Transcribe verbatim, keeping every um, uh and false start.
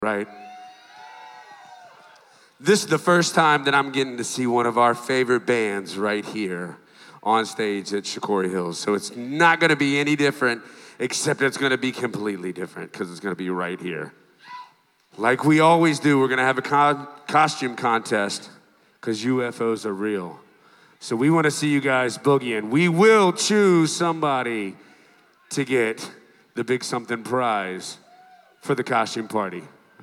right? This is the first time that I'm getting to see one of our favorite bands right here on stage at Shikori Hills. So it's not gonna be any different, except it's gonna be completely different because it's gonna be right here. Like we always do, we're gonna have a co- costume contest because U F Os are real. So we wanna see you guys boogieing. We will choose somebody to get the big something prize for the costume party.